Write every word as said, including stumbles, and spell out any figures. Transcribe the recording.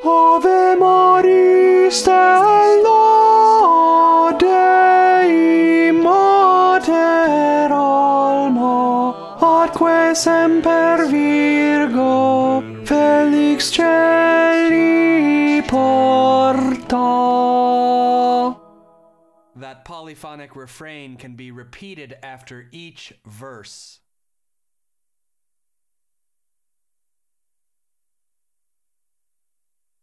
Ave Maris Stella Dei Mater Alma, atque semper Virgo felix celi porta. That polyphonic refrain can be repeated after each verse.